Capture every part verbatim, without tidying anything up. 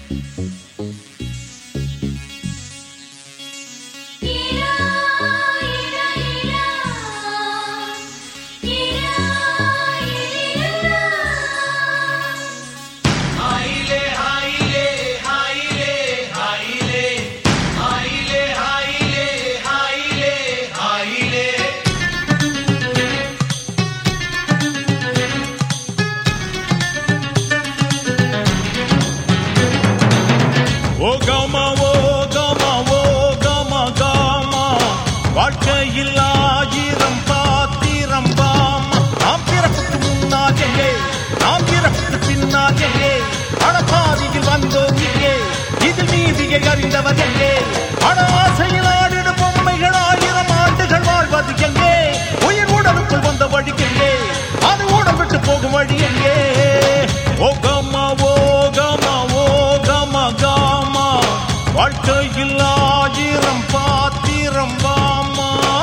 வாழ்க்கையில் ஆயிரம் பாத்திரம் பாமா நாம் பிறப்புக்கு முன்னால் எங்கே நாம் பிறப்புக்கு பின்னால் எங்கே பணப்பாதியில் வந்தோம் இங்கே இதில் நீதியை அறிந்தவர் எங்கே பண ஆசையில் ஆடிடும் பொம்மைகள் ஆயிரம் ஆண்டுகள் வாழ்வது எங்கே உயிர் உடலுக்குள் வந்த வழி எங்கே அது உடல் விட்டு போகும் வழி எங்கே ஓ கமா ஓ கமா ஓ கமா காமா வாழ்க்கையில் ஆயிரம் பாத்திரம் பாமா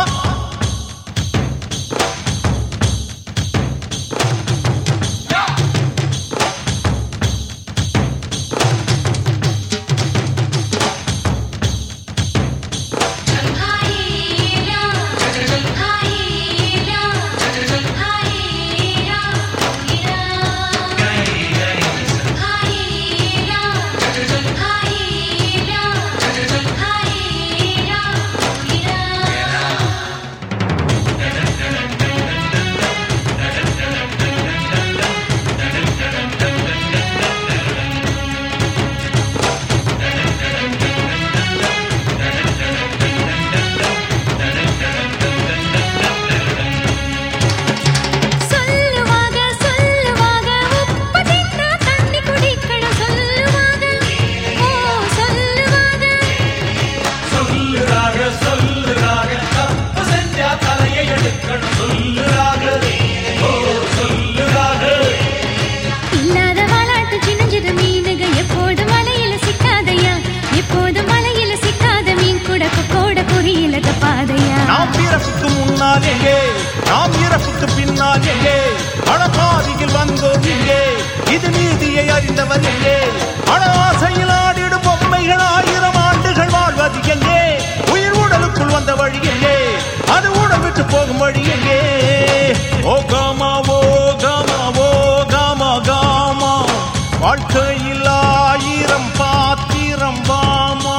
நாம் பிறப்புக்கு முன்னால் எங்கே நாம் இறப்புக்கு பின்னால் எங்கே பணப்பாதியில் வந்தோம் இங்கே இது நீதியை அறிந்தவர் எங்கே பண ஆசையில் ஆடிடும் பொம்மைகள் ஆயிரம் ஆண்டுகள் வாழ்வது எங்கே உயிர் உடலுக்குள் வந்த வழி எங்கே அது உடல் விட்டு போகும் வழி எங்கே ஓ காமா ஓ காமா ஓ காமா காமா வாழ்க்கையில் ஆயிரம் பாத்திரம் பாமா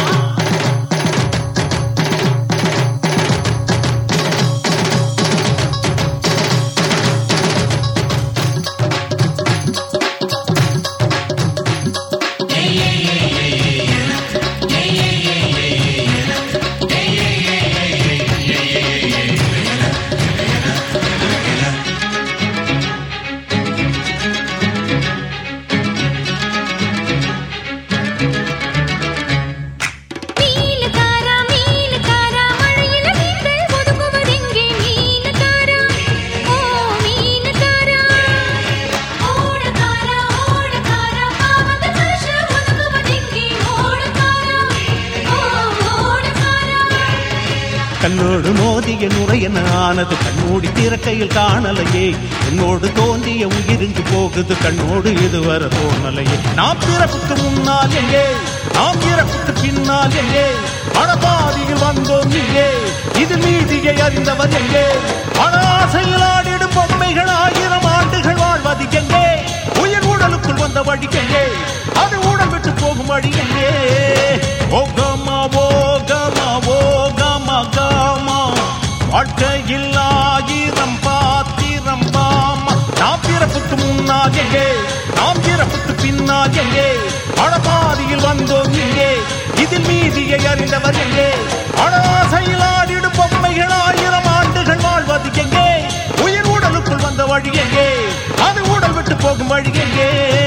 கண்ணோடு மோதிய நுரையன ஆனது கண்ணோடி திறக்கையில் காணலையே என்னோடு தோன்றிய உயிரிங்கு போகுது கண்ணோடு இதுவரை தோணலையே நாம் பிறப்புக்கு முன்னால் எங்கே நாம் இறப்புக்கு பின்னால் எங்கே பணப்பாதியில் வந்தோம் இங்கே இது நீதியை அறிந்தவர் எங்கே பண ஆசையில் ஆடிடும் பொம்மைகள் ஆயிரம் ஆண்டுகள் வாழ்வது எங்கே உயிர் உடலுக்குள் வந்த வழி எங்கே அது உடல் விட்டு போகும் வழி எங்கே ஓ கமா ஓ கமா ஓ கமா காமா வாழ்க்கையில் ஆயிரம் பாத்திரம் பாமா நாம் பிறப்புக்கு முன்னால் எங்கே நாம் இறப்புக்கு பின்னால் எங்கே பணப்பாதியில் வந்தோம் இங்கே இதில் நீதியை அறிந்தவர் எங்கே பண ஆசையில் ஆடிடும் பொம்மைகள் ஆயிரம் ஆண்டுகள் வாழ்வது எங்கே உயிர் உடலுக்குள் வந்த வழி எங்கே அது உடல் விட்டு போகும் வழி எங்கே